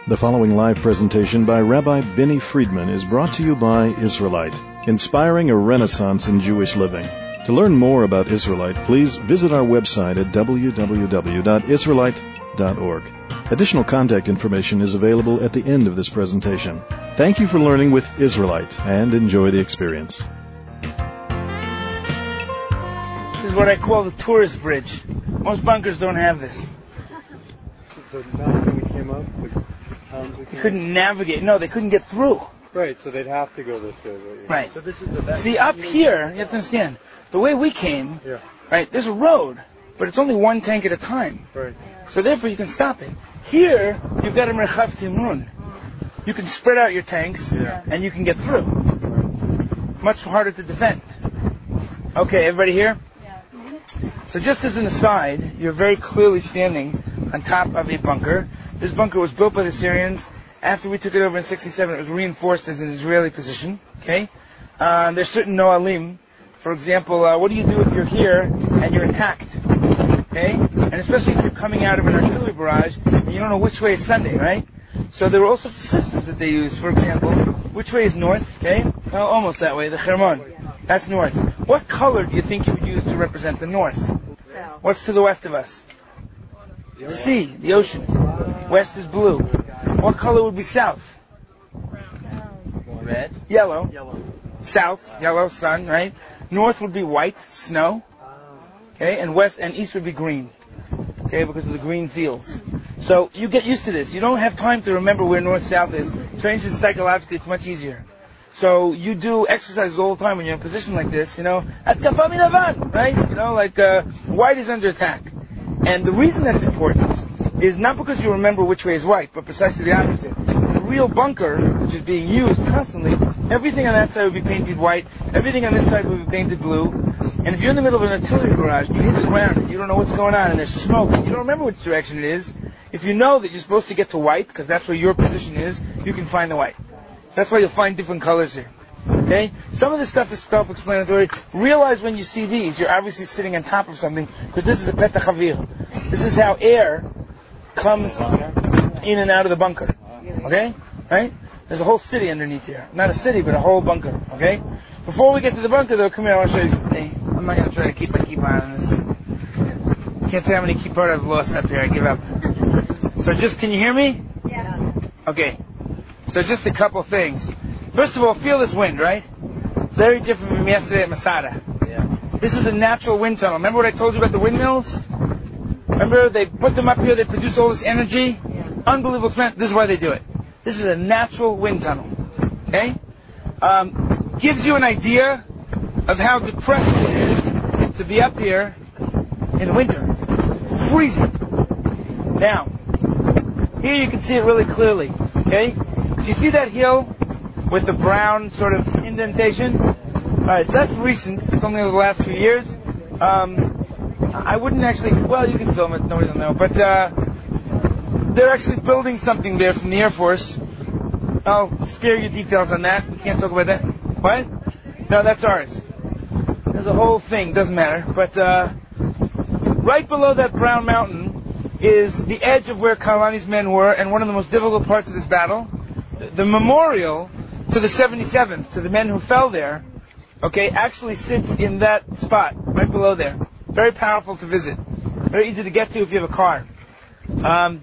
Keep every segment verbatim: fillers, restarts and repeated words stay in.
The following live presentation by Rabbi Benny Friedman is brought to you by Israelite, inspiring a renaissance in Jewish living. To learn more about Israelite, please visit our website at w w w dot israelite dot org. Additional contact information is available at the end of this presentation. Thank you for learning with Israelite and enjoy the experience. This is what I call the tourist bridge. Most bunkers don't have this. The mountain we came up, the towns we came They couldn't navigate. No, they couldn't get through. Right, so they'd have to go this way. Right. Right. So this is the best. See, up here, you have to understand, the way we came, Yeah. right, there's a road, but it's only one tank at a time. Right. So therefore you can stop it. Here, you've got a merchav timrun. You can spread out your tanks, Yeah. and you can get through. Much harder to defend. Okay, everybody here? So just as an aside, you're very clearly standing on top of a bunker. This bunker was built by the Syrians. After we took it over in sixty-seven, it was reinforced as an Israeli position. Okay, uh, there's certain noalim. For example, uh, what do you do if you're here and you're attacked? Okay, and especially if you're coming out of an artillery barrage and you don't know which way is Sunday, right? So there were all sorts of systems that they used. For example, which way is north? Okay, well, almost that way. The Hermon, that's north. What color do you think you would use to represent the north? What's to the west of us? The sea, the ocean. West is blue. What color would be south? Red. Yellow. Yellow. South, yellow, sun, right? North would be white, snow. Okay, and west and east would be green. Okay, because of the green fields. So you get used to this. You don't have time to remember where north, south is. Strangely, psychologically, it's much easier. So you do exercises all the time when you're in a position like this, you know, atkafa min avan, right? You know, like uh, white is under attack. And the reason that's important is not because you remember which way is white, but precisely the opposite. The real bunker, which is being used constantly, everything on that side would be painted white, everything on this side would be painted blue. And if you're in the middle of an artillery barrage, and you hit the ground and you don't know what's going on and there's smoke, and you don't remember which direction it is, if you know that you're supposed to get to white, because that's where your position is, you can find the white. That's why you'll find different colors here. Okay? Some of this stuff is self-explanatory. Realize when you see these, you're obviously sitting on top of something, because this is a petach avir. This is how air comes in and out of the bunker. Okay? Right? There's a whole city underneath here. Not a city, but a whole bunker. Okay? Before we get to the bunker, though, come here, I want to show you something. I'm not going to try to keep my kippah on this. Can't tell how many kippot I've lost up here. I give up. So just, can you hear me? Yeah. Okay. So just a couple things. First of all, feel this wind, right? Very different from yesterday at Masada. Yeah. This is a natural wind tunnel. Remember what I told you about the windmills? Remember they put them up here, they produce all this energy? Yeah. Unbelievable expense. This is why they do it. This is a natural wind tunnel. Okay? Um, gives you an idea of how depressing it is to be up here in the winter. Freezing. Now, here you can see it really clearly. Okay? Do you see that hill with the brown sort of indentation? Alright, so that's recent. It's only over the last few years. Um, I wouldn't actually, well, you can film it, nobody will know, but uh, they're actually building something there from the Air Force. I'll spare you details on that. We can't talk about that. What? No, that's ours. There's a whole thing, doesn't matter. But uh, right below that brown mountain is the edge of where Kalani's men were, and one of the most difficult parts of this battle. The memorial to the seventy-seventh, to the men who fell there, okay, actually sits in that spot, right below there. Very powerful to visit. Very easy to get to if you have a car. Um,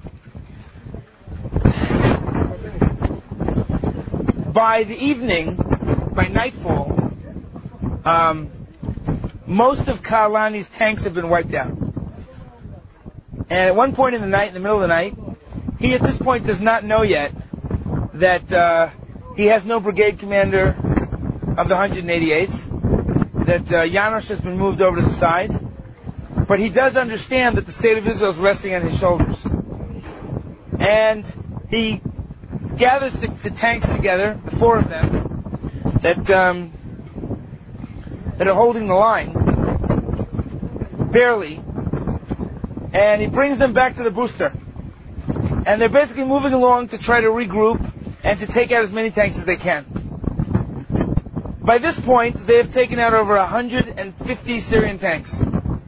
by the evening, by nightfall, um, most of Kalani's tanks have been wiped out. And at one point in the night, in the middle of the night, he at this point does not know yet that uh, he has no brigade commander of the one hundred eighty-eighth, that uh, Janosch has been moved over to the side, but he does understand that the state of Israel is resting on his shoulders. And he gathers the, the tanks together, the four of them, that um, that are holding the line, barely, and he brings them back to the booster. And they're basically moving along to try to regroup and to take out as many tanks as they can. By this point, they have taken out over one hundred fifty Syrian tanks.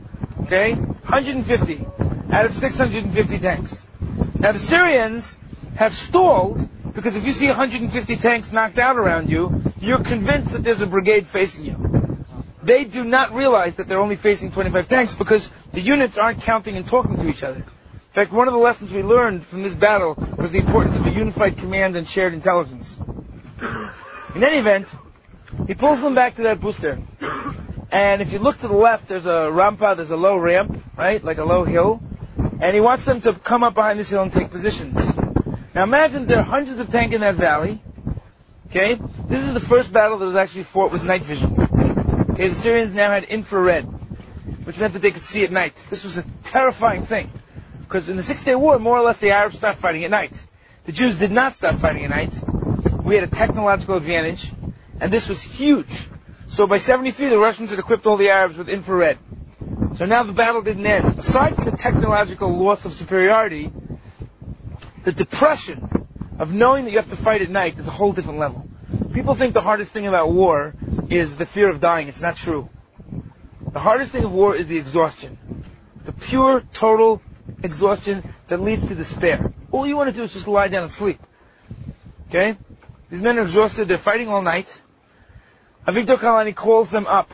Okay? one hundred fifty out of six hundred fifty tanks. Now the Syrians have stalled because if you see one hundred fifty tanks knocked out around you, you're convinced that there's a brigade facing you. They do not realize that they're only facing twenty-five tanks because the units aren't counting and talking to each other. In fact, one of the lessons we learned from this battle was the importance of a unified command and shared intelligence. In any event, he pulls them back to that booster. And if you look to the left, there's a rampa, there's a low ramp, right? Like a low hill. And he wants them to come up behind this hill and take positions. Now imagine there are hundreds of tanks in that valley. Okay? This is the first battle that was actually fought with night vision. Okay, the Syrians now had infrared, which meant that they could see at night. This was a terrifying thing. Because in the Six-Day War, more or less, the Arabs stopped fighting at night. The Jews did not stop fighting at night. We had a technological advantage, and this was huge. So by seventy-three, the Russians had equipped all the Arabs with infrared. So now the battle didn't end. Aside from the technological loss of superiority, the depression of knowing that you have to fight at night is a whole different level. People think the hardest thing about war is the fear of dying. It's not true. The hardest thing of war is the exhaustion. The pure, total exhaustion that leads to despair. All you want to do is just lie down and sleep. Okay? These men are exhausted. They're fighting all night. Avigdor Kalani calls them up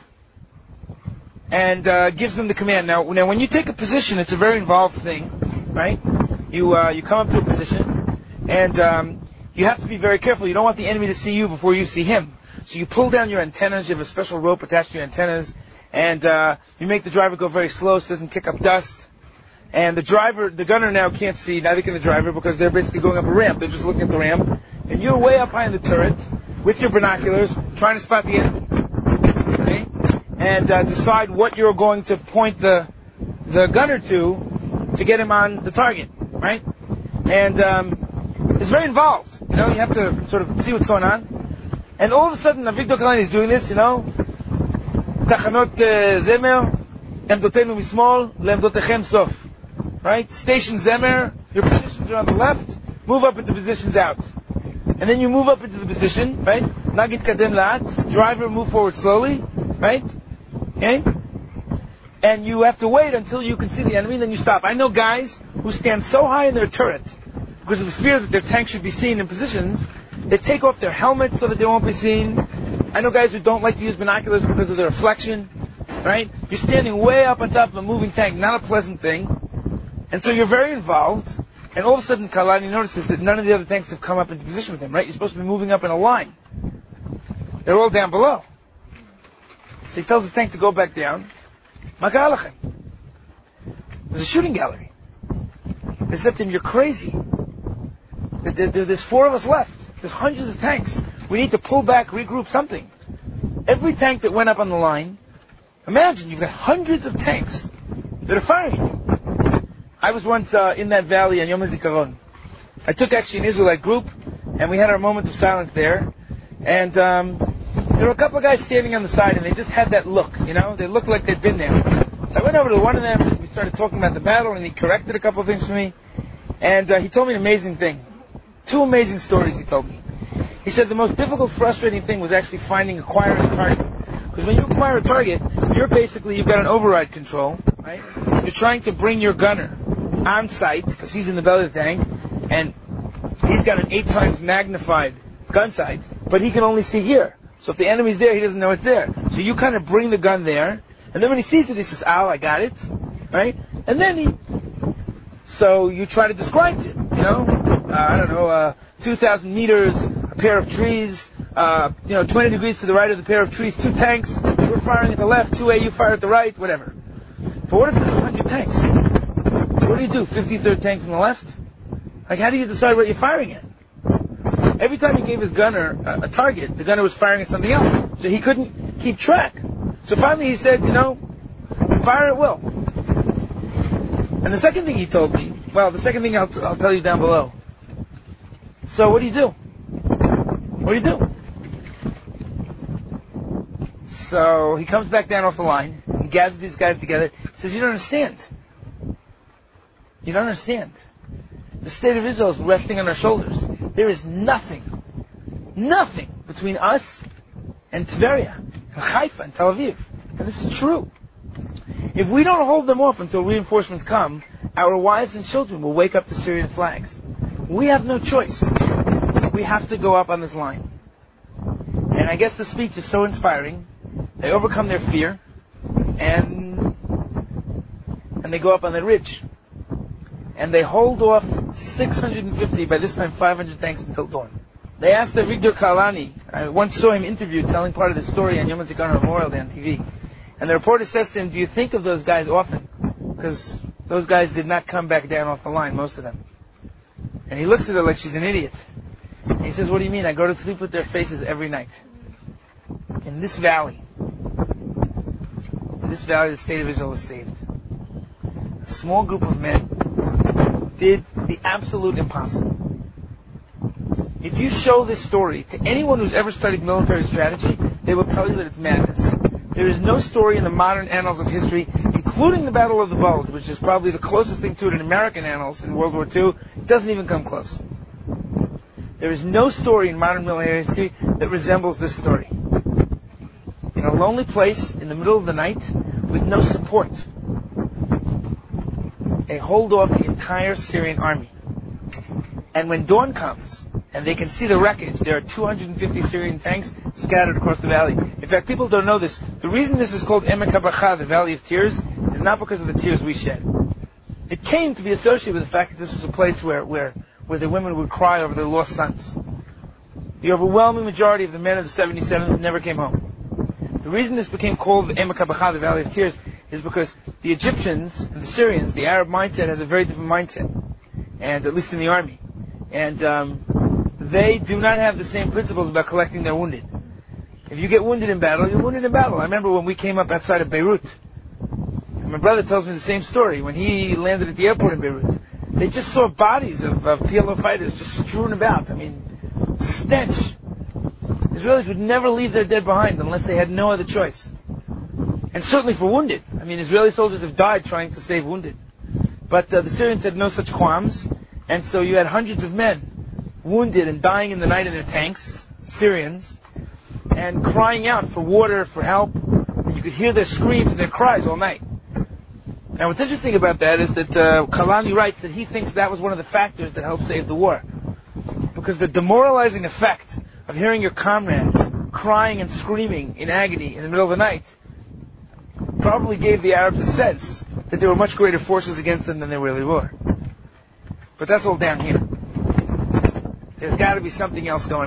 and uh, gives them the command. Now, now, when you take a position, it's a very involved thing, right? You uh, you come up to a position, and um, you have to be very careful. You don't want the enemy to see you before you see him. So you pull down your antennas. You have a special rope attached to your antennas, and uh, you make the driver go very slow so it doesn't kick up dust. And the driver, the gunner now can't see, neither can the driver, because they're basically going up a ramp. They're just looking at the ramp. And you're way up high in the turret with your binoculars trying to spot the enemy. Okay? And uh, decide what you're going to point the the gunner to to get him on the target. Right? And um, it's very involved. You know, you have to sort of see what's going on. And all of a sudden, Avigdor Kalani is doing this, you know. Tachanot Zemer, Emdotenu Mismol, Leemdotechem Sof. Right? Station Zemer, your positions are on the left, move up into positions out. And then you move up into the position, right? Nagit Kadem Laat, driver move forward slowly, right? Okay? And you have to wait until you can see the enemy, then you stop. I know guys who stand so high in their turret, because of the fear that their tank should be seen in positions, they take off their helmets so that they won't be seen. I know guys who don't like to use binoculars because of the reflection, right? You're standing way up on top of a moving tank, not a pleasant thing. And so you're very involved, and all of a sudden Kalani notices that none of the other tanks have come up into position with him, right? You're supposed to be moving up in a line. They're all down below. So he tells his tank to go back down. Maka'alachem. There's a shooting gallery. They said to him, you're crazy. There's four of us left. There's hundreds of tanks. We need to pull back, regroup, something. Every tank that went up on the line, imagine you've got hundreds of tanks that are firing at you. I was once uh, in that valley on Yom HaZikaron. I took actually an Israelite group, and we had our moment of silence there. And um, there were a couple of guys standing on the side, and they just had that look, you know? They looked like they'd been there. So I went over to one of them, we started talking about the battle, and he corrected a couple of things for me. And uh, he told me an amazing thing. Two amazing stories he told me. He said the most difficult, frustrating thing was actually finding, acquiring a target. Because when you acquire a target, you're basically, you've got an override control, right? You're trying to bring your gunner on site, because he's in the belly of the tank, and he's got an eight times magnified gun sight, but he can only see here. So if the enemy's there, he doesn't know it's there. So you kind of bring the gun there, and then when he sees it, he says, "Ow, I got it," right? And then he, so you try to describe it, you know, uh, I don't know, uh, two thousand meters, a pair of trees, uh, you know, twenty degrees to the right of the pair of trees, two tanks, we're firing at the left, two A, you fire at the right, whatever. But what if there's one hundred tanks? What do you do? fifty-third tank from the left? Like, how do you decide what you're firing at? Every time he gave his gunner a, a target, the gunner was firing at something else. So he couldn't keep track. So finally he said, you know, fire at will. And the second thing he told me, well, the second thing I'll, t- I'll tell you down below. So what do you do? What do you do? So he comes back down off the line. He gathers these guys together. He says, you don't understand. You don't understand. The state of Israel is resting on our shoulders. There is nothing, nothing between us and Tveria, and Haifa, and Tel Aviv. And this is true. If we don't hold them off until reinforcements come, our wives and children will wake up to Syrian flags. We have no choice. We have to go up on this line. And I guess the speech is so inspiring. They overcome their fear, and and they go up on the ridge. And they hold off six hundred fifty, by this time five hundred tanks until dawn. They asked Avigdor Kalani, I once saw him interviewed telling part of the story on Yom HaZikaron Memorial Day on T V. And the reporter says to him, do you think of those guys often? Because those guys did not come back down off the line, most of them. And he looks at her like she's an idiot. And he says, what do you mean? I go to sleep with their faces every night. In this valley, in this valley, the state of Israel was saved. A small group of men did the absolute impossible. If you show this story to anyone who's ever studied military strategy, they will tell you that it's madness. There is no story in the modern annals of history, including the Battle of the Bulge, which is probably the closest thing to it in American annals in World War Two, it doesn't even come close. There is no story in modern military history that resembles this story. In a lonely place, in the middle of the night, with no support, they hold off the entire Syrian army. And when dawn comes, and they can see the wreckage, there are two hundred fifty Syrian tanks scattered across the valley. In fact, people don't know this. The reason this is called Emek HaBacha, the Valley of Tears, is not because of the tears we shed. It came to be associated with the fact that this was a place where, where, where the women would cry over their lost sons. The overwhelming majority of the men of the seventy-seventh never came home. The reason this became called the Emek HaBacha, the Valley of Tears, is because the Egyptians and the Syrians, the Arab mindset has a very different mindset, and at least in the army. And um, they do not have the same principles about collecting their wounded. If you get wounded in battle, you're wounded in battle. I remember when we came up outside of Beirut, and my brother tells me the same story. When he landed at the airport in Beirut, they just saw bodies of, of P L O fighters just strewn about. I mean, stench. Israelis would never leave their dead behind unless they had no other choice. And certainly for wounded. I mean, Israeli soldiers have died trying to save wounded. But uh, the Syrians had no such qualms. And so you had hundreds of men wounded and dying in the night in their tanks, Syrians, and crying out for water, for help. And you could hear their screams and their cries all night. Now what's interesting about that is that uh, Kalani writes that he thinks that was one of the factors that helped save the war. Because the demoralizing effect of hearing your comrade crying and screaming in agony in the middle of the night probably gave the Arabs a sense that there were much greater forces against them than there really were. But that's all down here. There's got to be something else going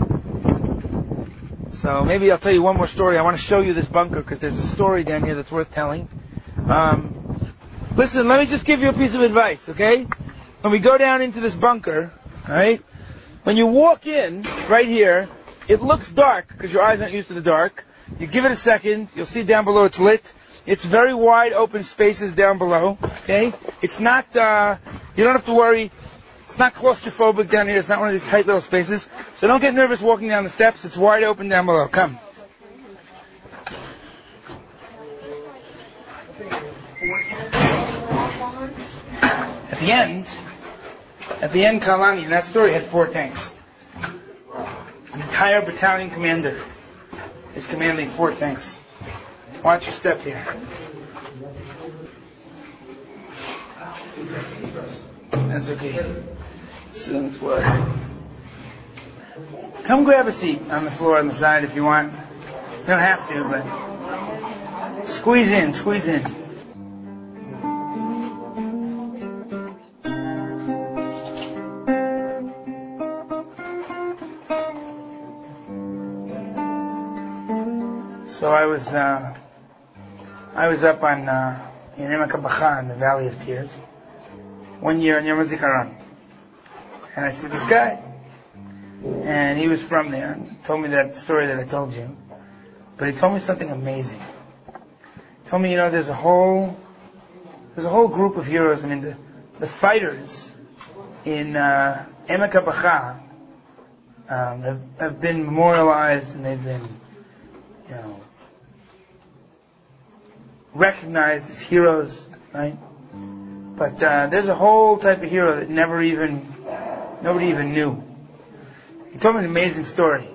on. So maybe I'll tell you one more story. I want to show you this bunker because there's a story down here that's worth telling. Um, listen, let me just give you a piece of advice, okay? When we go down into this bunker, all right, when you walk in right here, it looks dark because your eyes aren't used to the dark. You give it a second, you'll see down below it's lit. It's very wide open spaces down below, okay? It's not, uh, you don't have to worry. It's not claustrophobic down here. It's not one of these tight little spaces. So don't get nervous walking down the steps. It's wide open down below. Come. At the end, at the end, Kalani, in that story, had four tanks. An entire battalion commander is commanding four tanks. Watch your step here. That's okay. Sit on the floor. Come grab a seat on the floor on the side if you want. You don't have to, but squeeze in, squeeze in. So I was, uh, I was up on uh, in Emek HaBacha in the Valley of Tears one year in Yom HaZikaron, and I see this guy, and he was from there. He told me that story that I told you, but he told me something amazing. He told me, you know, there's a whole, there's a whole group of heroes. I mean, the, the fighters in uh, Emek HaBacha um, have, have been memorialized, and they've been, you know, recognized as heroes, right? But uh, there's a whole type of hero that never even, nobody even knew. He told me an amazing story.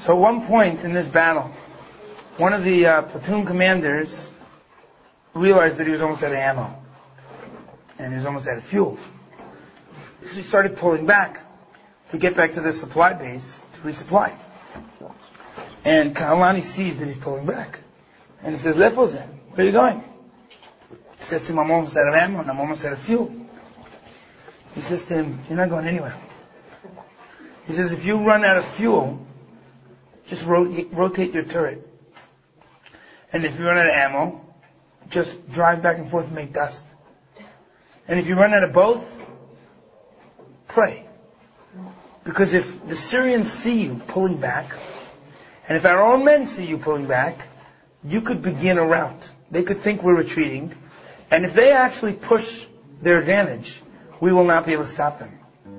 So at one point in this battle, one of the uh, platoon commanders realized that he was almost out of ammo. And he was almost out of fuel. So he started pulling back to get back to the supply base to resupply. And Kahalani sees that he's pulling back. And he says, Lefozen, where are you going? He says to him, I'm almost out of ammo and I'm almost out of fuel. He says to him, you're not going anywhere. He says, if you run out of fuel, just rotate, rotate your turret. And if you run out of ammo, just drive back and forth and make dust. And if you run out of both, pray. Because if the Syrians see you pulling back, and if our own men see you pulling back, you could begin a rout. They could think we're retreating. And if they actually push their advantage, we will not be able to stop them.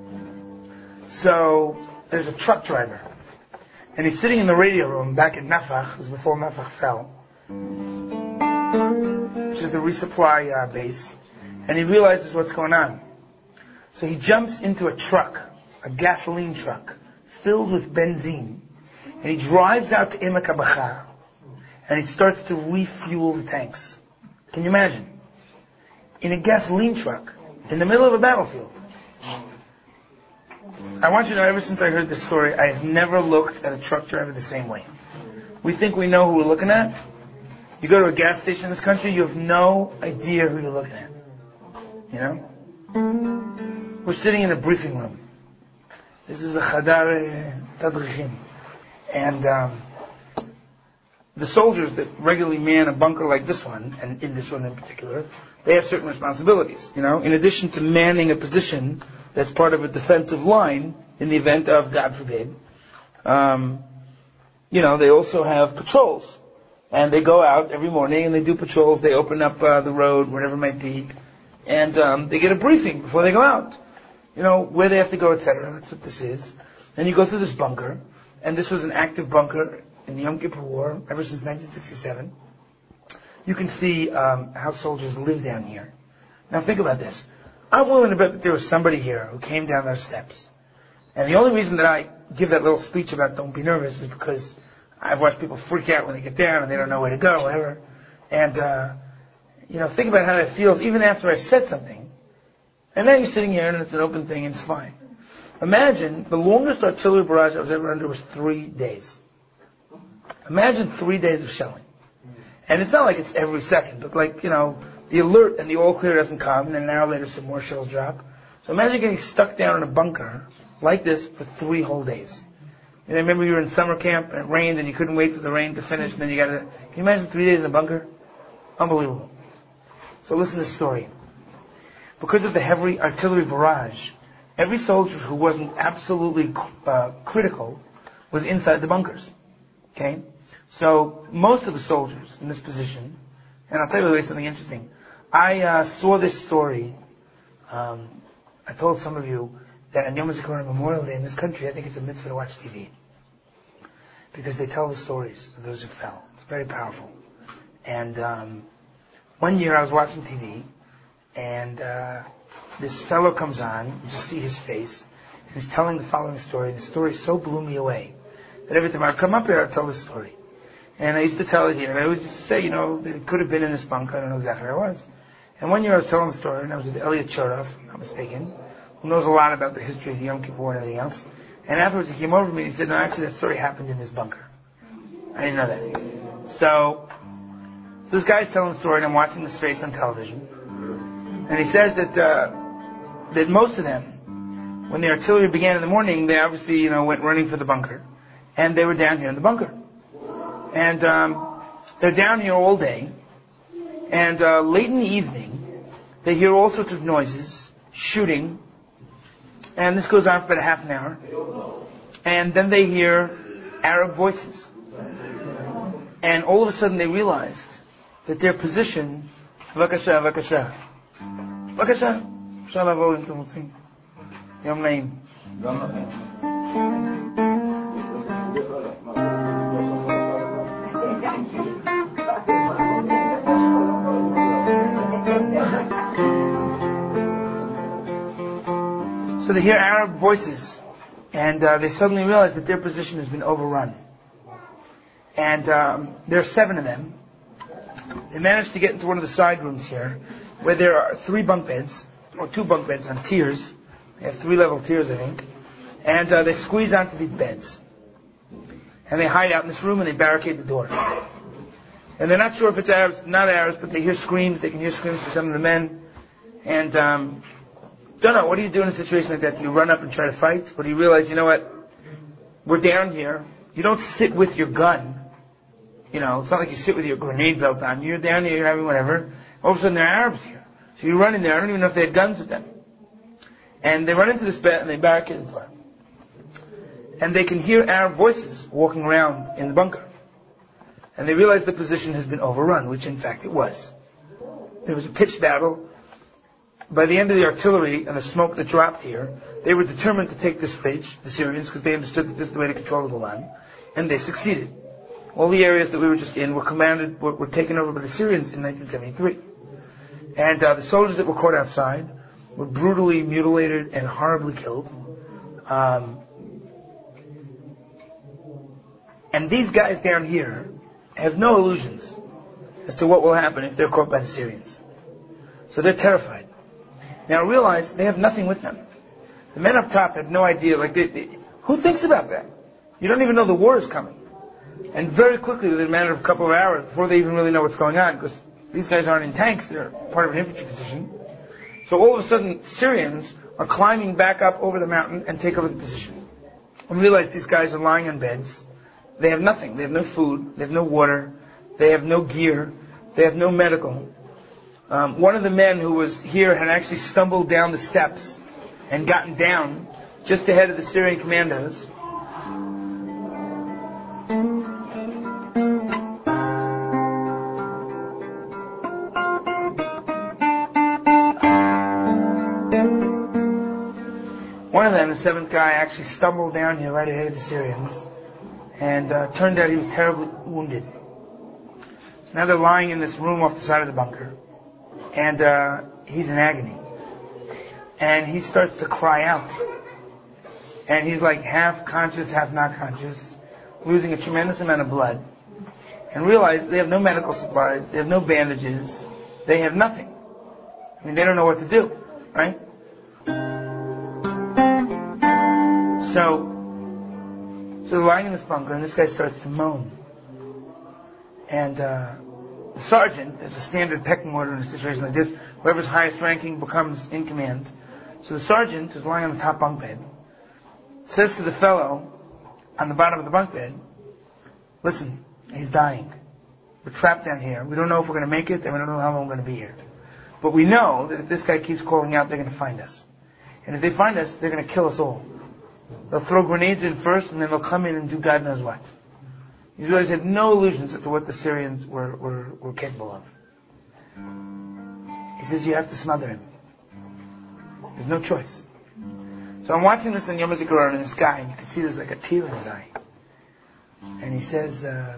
So there's a truck driver. And he's sitting in the radio room back at Nafach, it was before Nafach fell, which is the resupply uh, base. And he realizes what's going on. So he jumps into a truck, a gasoline truck, filled with benzene. And he drives out to Emek HaBachar. And he starts to refuel the tanks. Can you imagine? In a gasoline truck, in the middle of a battlefield. I want you to know, ever since I heard this story, I have never looked at a truck driver the same way. We think we know who we're looking at. You go to a gas station in this country, you have no idea who you're looking at. You know? We're sitting in a briefing room. This is a Chadar Tadrichim. And um, the soldiers that regularly man a bunker like this one, and in this one in particular, they have certain responsibilities. You know, in addition to manning a position that's part of a defensive line in the event of, God forbid, um, you know, they also have patrols. And they go out every morning and they do patrols. They open up uh, the road, whatever it might be. And um, they get a briefing before they go out. You know, where they have to go, et cetera. That's what this is. Then you go through this bunker. And this was an active bunker in the Yom Kippur War ever since nineteen sixty-seven. You can see um, how soldiers live down here. Now think about this. I'm willing to bet that there was somebody here who came down those steps. And the only reason that I give that little speech about don't be nervous is because I've watched people freak out when they get down and they don't know where to go, whatever. And, uh, you know, think about how that feels even after I've said something. And now you're sitting here and it's an open thing and it's fine. Imagine the longest artillery barrage I was ever under was three days. Imagine three days of shelling. And it's not like it's every second, but like, you know, the alert and the all clear doesn't come, and then an hour later some more shells drop. So imagine getting stuck down in a bunker like this for three whole days. And I remember you were in summer camp and it rained and you couldn't wait for the rain to finish, and then you got to, can you imagine three days in a bunker? Unbelievable. So listen to this story. Because of the heavy artillery barrage, every soldier who wasn't absolutely uh, critical was inside the bunkers. Okay? So most of the soldiers in this position, and I'll tell you something interesting. I uh, saw this story. Um, I told some of you that on Yom HaZikaron Memorial Day in this country, I think it's a mitzvah to watch T V. Because they tell the stories of those who fell. It's very powerful. And um, one year I was watching T V, and uh, this fellow comes on, you just see his face, and he's telling the following story, and the story so blew me away that every time I come up here, I'd tell this story. And I used to tell it here, and I always used to say, you know, that it could have been in this bunker, I don't know exactly where I was. And one year I was telling the story, and I was with Elliot Chodov, if I'm not mistaken, who knows a lot about the history of the Yom Kippur and everything else. And afterwards he came over to me and he said, no, actually that story happened in this bunker. I didn't know that. So, so this guy's telling the story, and I'm watching this face on television. And he says that, uh, that most of them, when the artillery began in the morning, they obviously, you know, went running for the bunker. And they were down here in the bunker. And um, they're down here all day. And uh, late in the evening, they hear all sorts of noises, shooting. And this goes on for about a half an hour. And then they hear Arab voices. And all of a sudden they realized that their position, Vakasha, Vakasha. Vakasha. Shalom, אם אתם רוצים. יום נעים. גם לכם. So they hear Arab voices, and uh, they suddenly realize that their position has been overrun. And um, there are seven of them. They managed to get into one of the side rooms here, where there are three bunk beds, or two bunk beds on tiers. They have three level tiers, I think. And uh, they squeeze onto these beds. And they hide out in this room and they barricade the door. And they're not sure if it's Arabs, not Arabs, but they hear screams. They can hear screams from some of the men. And, um, don't know, what do you do in a situation like that? Do you run up and try to fight? Or do you realize, you know what, we're down here. You don't sit with your gun. You know, it's not like you sit with your grenade belt on. You're down here, you're having whatever. All of a sudden there are Arabs here. So you run in there. I don't even know if they had guns with them. And they run into this bed and they barricade the door. And they can hear Arab voices walking around in the bunker. And they realize the position has been overrun, which in fact it was. There was a pitched battle. By the end of the artillery and the smoke that dropped here, they were determined to take this ridge, the Syrians, because they understood that this is the way to control the Golan. And they succeeded. All the areas that we were just in were commanded, were, were taken over by the Syrians in nineteen seventy-three. And uh, the soldiers that were caught outside were brutally mutilated and horribly killed. Um, and these guys down here have no illusions as to what will happen if they're caught by the Syrians. So they're terrified. Now realize they have nothing with them. The men up top had no idea. Like, they, they, who thinks about that? You don't even know the war is coming. And very quickly, within a matter of a couple of hours, before they even really know what's going on, because these guys aren't in tanks, they're part of an infantry position. So all of a sudden, Syrians are climbing back up over the mountain and take over the position. And realize these guys are lying on beds. They have nothing. They have no food. They have no water. They have no gear. They have no medical. Um, one of the men who was here had actually stumbled down the steps and gotten down just ahead of the Syrian commandos. One of them, the seventh guy, actually stumbled down here right ahead of the Syrians, and uh, turned out he was terribly wounded. So now they're lying in this room off the side of the bunker, and uh, he's in agony. And he starts to cry out. And he's like half conscious, half not conscious, losing a tremendous amount of blood. And realize they have no medical supplies, they have no bandages, they have nothing. I mean, they don't know what to do, right? So, so they're lying in this bunker, and this guy starts to moan. And uh, the sergeant, there's a standard pecking order in a situation like this, whoever's highest ranking becomes in command. So the sergeant, who's lying on the top bunk bed, says to the fellow on the bottom of the bunk bed, listen, he's dying. We're trapped down here. We don't know if we're going to make it, and we don't know how long we're going to be here. But we know that if this guy keeps calling out, they're going to find us. And if they find us, they're going to kill us all. They'll throw grenades in first, and then they'll come in and do God knows what. These guys had no illusions as to what the Syrians were, were, were capable of. He says, you have to smother him. There's no choice. So I'm watching this in Yom HaZikaron, and this guy, and you can see there's like a tear in his eye. And he says, uh,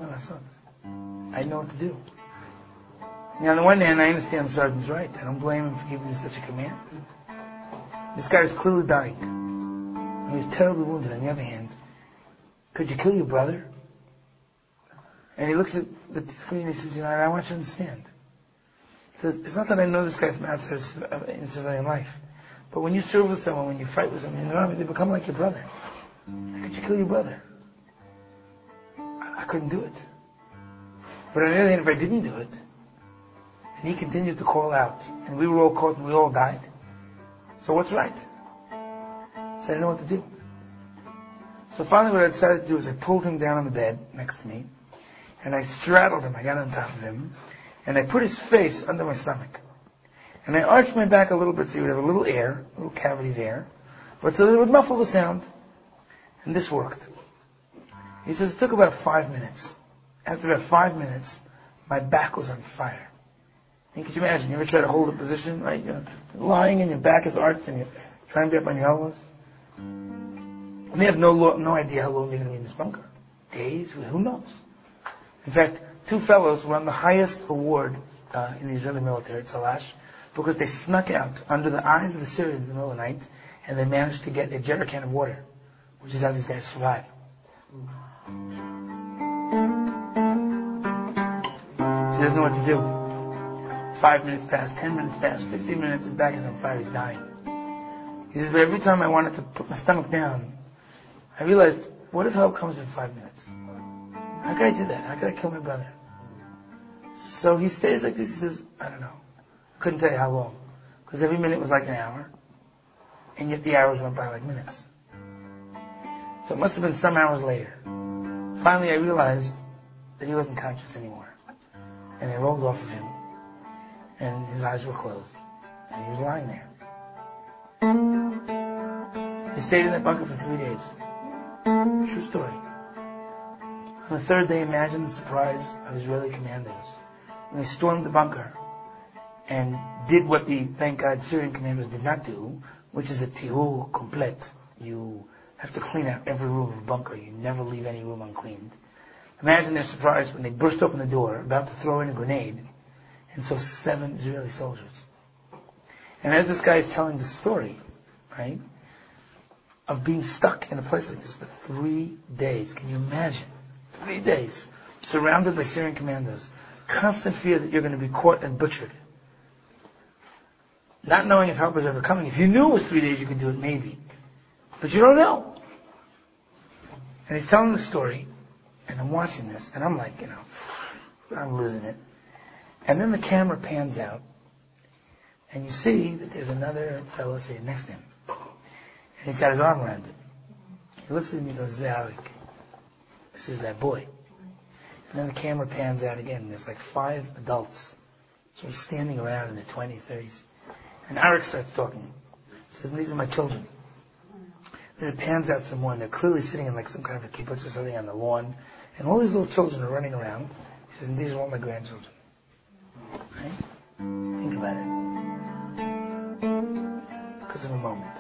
I know what to do. Now, on the one hand, I understand the sergeant's right. I don't blame him for giving me such a command. This guy is clearly dying. And he's terribly wounded. On the other hand, could you kill your brother? And he looks at the screen and he says, you know, I want you to understand. He says, it's not that I know this guy from outside in civilian life. But when you serve with someone, when you fight with someone in the army, they become like your brother. How could you kill your brother? I, I couldn't do it. But on the other hand, if I didn't do it, and he continued to call out, and we were all caught and we all died, so what's right? So I didn't know what to do. So finally what I decided to do is I pulled him down on the bed next to me, and I straddled him, I got on top of him, and I put his face under my stomach. And I arched my back a little bit so he would have a little air, a little cavity there, but so that it would muffle the sound. And this worked. He says it took about five minutes. After about five minutes, my back was on fire. And could you imagine, you ever try to hold a position, right? You're lying and your back is arched and you're trying to be up on your elbows. And they have no lo- no idea how long they're going to be in this bunker. Days? Who knows? In fact, two fellows won the highest award uh, in the Israeli military, Tzalash, because they snuck out under the eyes of the Syrians in the middle of the night, and they managed to get a jerrycan of water, which is how these guys survived. he doesn't know what to do. Five minutes pass, ten minutes pass, fifteen minutes, his back is on fire, he's dying. He says, but every time I wanted to put my stomach down, I realized, what if help comes in five minutes? How could I do that? How could I kill my brother? So he stays like this. He says, I don't know. Couldn't tell you how long. Because every minute was like an hour. And yet the hours went by like minutes. So it must have been some hours later. Finally I realized that he wasn't conscious anymore. And I rolled off of him. And his eyes were closed. And he was lying there. He stayed in that bunker for three days. True story. On the third day, imagine the surprise of Israeli commandos when they stormed the bunker and did what the, thank God, Syrian commandos did not do, which is a tihur complet. You have to clean out every room of the bunker. You never leave any room uncleaned. Imagine their surprise when they burst open the door, about to throw in a grenade, and saw seven Israeli soldiers. And as this guy is telling the story, right, of being stuck in a place like this for three days, can you imagine? Three days, surrounded by Syrian commandos, constant fear that you're going to be caught and butchered. Not knowing if help was ever coming. If you knew it was three days, you could do it maybe. But you don't know. And he's telling the story, and I'm watching this, and I'm like, you know, I'm losing it. And then the camera pans out, and you see that there's another fellow sitting next to him. And he's got his arm around him. He looks at me and goes, Zalik. This is that boy. And then the camera pans out again, and there's like five adults sort of standing around in their twenties, thirties. And Arik starts talking. He says, these are my children. Then it pans out some more, and they're clearly sitting in like some kind of a kibbutz or something on the lawn. And all these little children are running around. He says, and these are all my grandchildren. Right? Think about it. Because of a moment.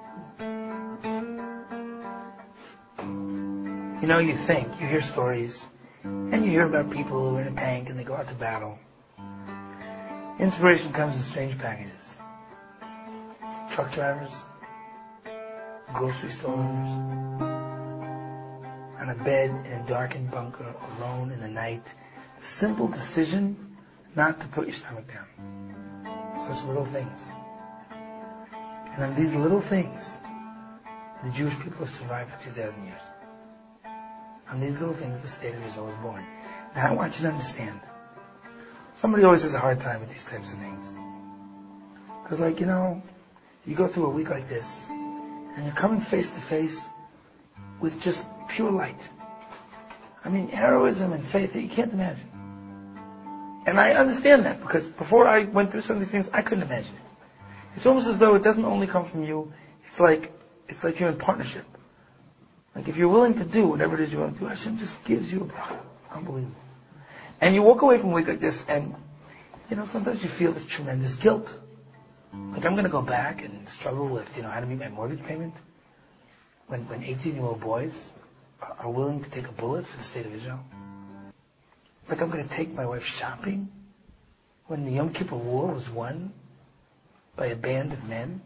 You know, you think, you hear stories, and you hear about people who are in a tank and they go out to battle. Inspiration comes in strange packages. Truck drivers, grocery store owners, on a bed in a darkened bunker, alone in the night. The simple decision not to put your stomach down. Such little things. And on these little things, the Jewish people have survived for two thousand years. On these little things, the state of Israel was born. Now I want you to understand. Somebody always has a hard time with these types of things. Because like, you know, you go through a week like this, and you're coming face to face with just pure light. I mean, heroism and faith that you can't imagine. And I understand that, because before I went through some of these things, I couldn't imagine it. It's almost as though it doesn't only come from you, it's like, it's like you're in partnership. Like if you're willing to do whatever it is you're willing to do, Hashem just gives you a bracha. Unbelievable. And you walk away from a week like this, and, you know, sometimes you feel this tremendous guilt. Like I'm going to go back and struggle with, you know, how to meet my mortgage payment. When when eighteen-year-old boys are willing to take a bullet for the state of Israel. Like I'm going to take my wife shopping when the Yom Kippur War was won by a band of men.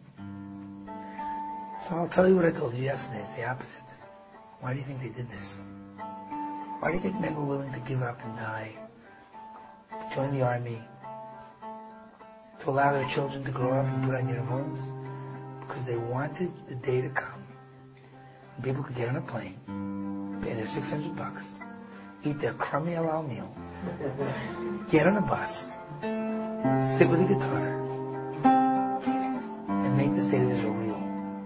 So I'll tell you what I told you yesterday. It's the opposite. Why do you think they did this? Why do you think men were willing to give up and die, to join the army, to allow their children to grow up and put on uniforms? Because they wanted the day to come when people could get on a plane, pay their six hundred bucks, eat their crummy halal meal, get on a bus, sit with a guitar, and make the state of Israel real.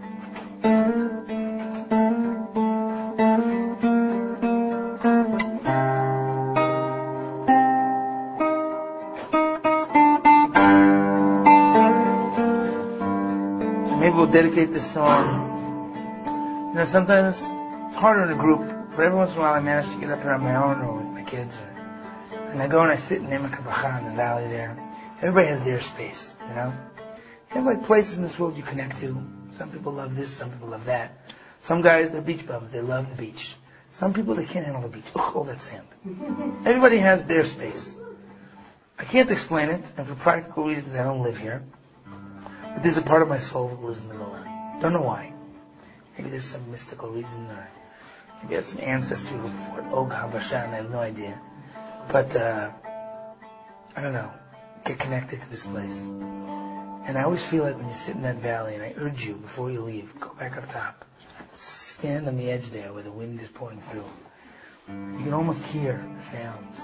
We'll dedicate this song. You know, sometimes it's harder in a group, but every once in a while I manage to get up here on my own or with my kids. Or, and I go and I sit in Emek HaBacha in the valley there. Everybody has their space, you know. You have like places in this world you connect to. Some people love this, some people love that. Some guys, they're beach bums, they love the beach. Some people, they can't handle the beach. Ugh, all that sand. Everybody has their space. I can't explain it, and for practical reasons I don't live here. But there's a part of my soul that lives in the Golan. Don't know why. Maybe there's some mystical reason, or maybe I have some ancestry who fought Og HaBashan, I have no idea. But uh, I don't know, get connected to this place. And I always feel like when you sit in that valley, and I urge you, before you leave, go back up top. Stand on the edge there where the wind is pouring through. You can almost hear the sounds.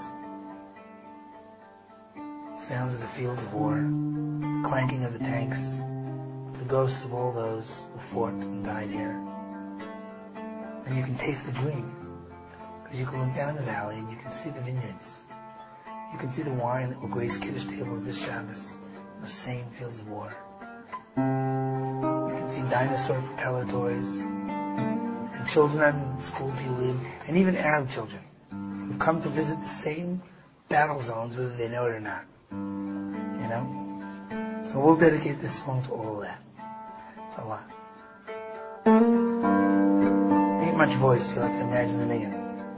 Sounds of the fields of war, clanking of the tanks, the ghosts of all those who fought and died here. And you can taste the dream, because you can look down the valley and you can see the vineyards. You can see the wine that will grace Kiddush tables this Shabbos, those same fields of war. You can see dinosaur propeller toys, and children on school Tilim, and even Arab children who've come to visit the same battle zones whether they know it or not. You know? So we'll dedicate this song to all of that. It's a lot. Ain't much voice, you have to imagine the niggun.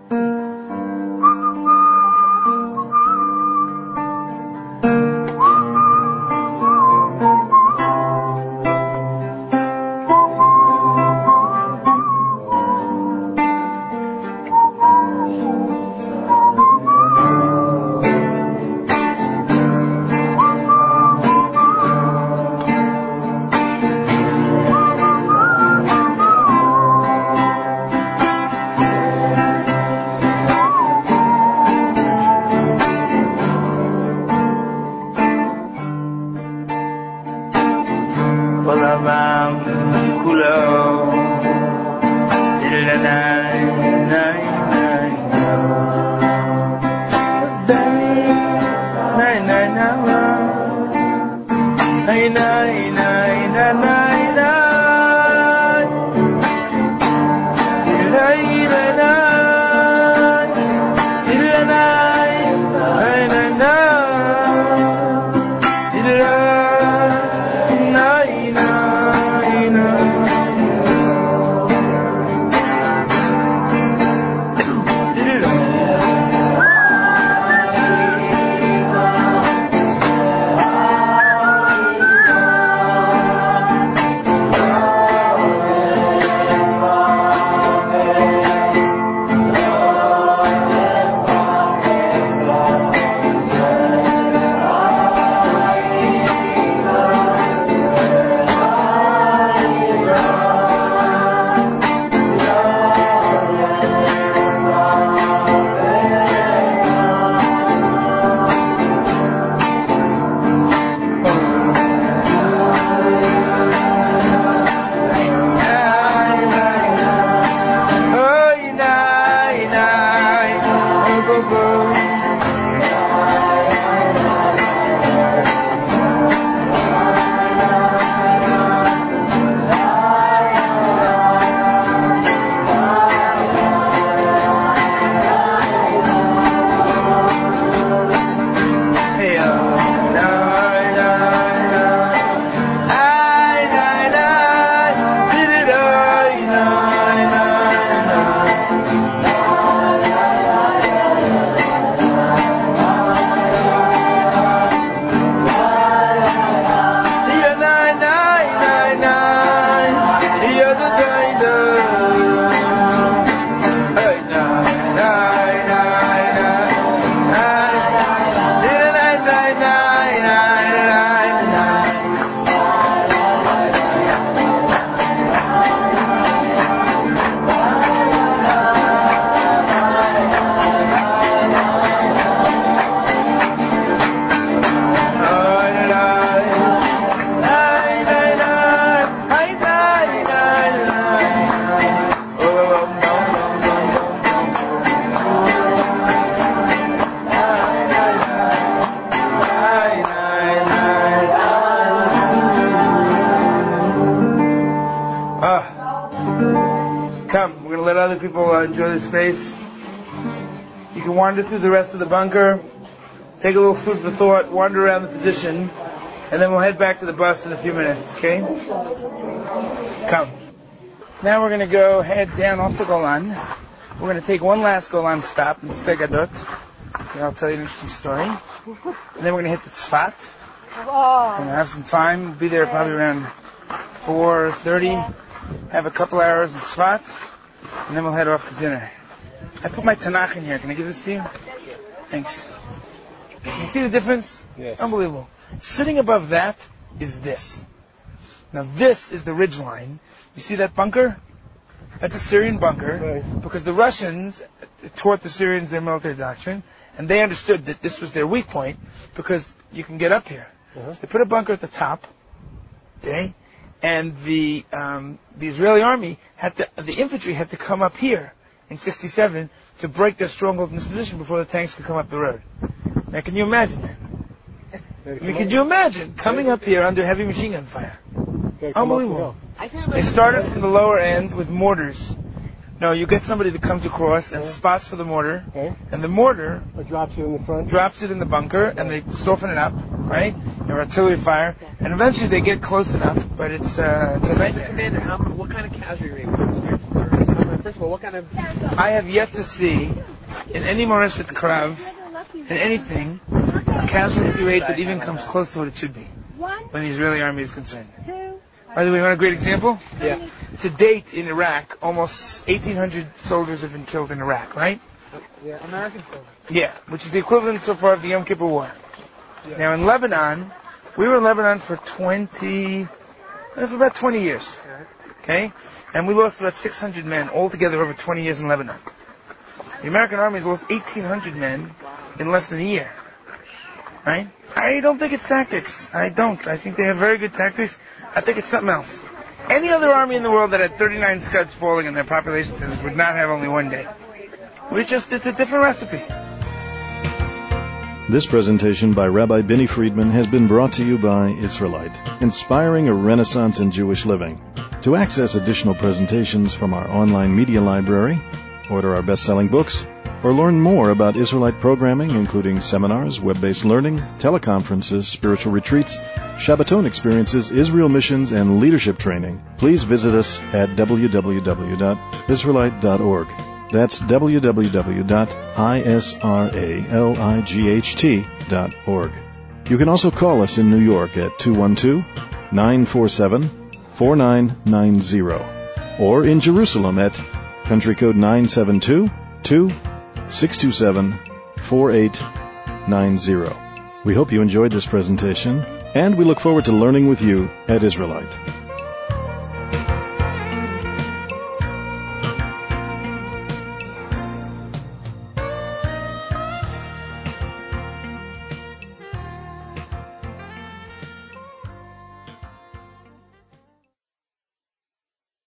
People uh, enjoy the space. You can wander through the rest of the bunker, take a little food for thought, wander around the position, and then we'll head back to the bus in a few minutes, okay? Come. Now we're going to go head down off the Golan. We're going to take one last Golan stop in Tzpe Gadot. And I'll tell you an interesting story. And then we're going to hit the Tzfat. We're going to have some time. We'll be there probably around four thirty. Have a couple hours in Tzfat. And then we'll head off to dinner. I put my Tanakh in here. Can I give this to you? Thanks. You see the difference? Yes. Unbelievable. Sitting above that is this. Now this is the ridge line. You see that bunker? That's a Syrian bunker, Right. because the Russians taught the Syrians their military doctrine, and they understood that this was their weak point, because you can get up here. Uh-huh. So they put a bunker at the top, okay, and the um, the Israeli army had to, the infantry had to come up here in sixty-seven to break their stronghold in this position before the tanks could come up the road. Now, can you imagine that? I mean, could you imagine coming up here under heavy machine gun fire? Unbelievable. They started from the lower end with mortars. No, you get somebody that comes across and spots for the mortar, Okay. and the mortar It drops you in the front. drops it in the bunker, and they soften it up, right? Their artillery fire, and eventually they get close enough, but it's uh, it's a As a nightmare. commander, how, what kind of casualty rate would you expect? For, uh, first of all, what kind of... I have yet to see in any Moreshet Krav, in anything, a casualty rate that even comes close to what it should be when the Israeli army is concerned. By the way, you want a great example? Yeah. To date in Iraq, almost eighteen hundred soldiers have been killed in Iraq, right? Yeah, American soldiers. Yeah, which is the equivalent so far of the Yom Kippur War. Now in Lebanon, we were in Lebanon for twenty, uh, for about twenty years. Okay? And we lost about six hundred men altogether over twenty years in Lebanon. The American army has lost eighteen hundred men in less than a year. Right? I don't think it's tactics. I don't. I think they have very good tactics. I think it's something else. Any other army in the world that had thirty-nine Scuds falling in their population centers would not have only one day. We just, it's a different recipe. This presentation by Rabbi Benny Friedman has been brought to you by Israelite, inspiring a renaissance in Jewish living. To access additional presentations from our online media library, order our best-selling books, or learn more about Israelite programming, including seminars, web-based learning, teleconferences, spiritual retreats, Shabbaton experiences, Israel missions, and leadership training, please visit us at w w w dot israelite dot org. That's w w w dot israelight dot org. You can also call us in New York at two one two, nine four seven, four nine nine zero, or in Jerusalem at country code nine seven two, two six two seven, four eight nine zero. We hope you enjoyed this presentation, and we look forward to learning with you at Israelite.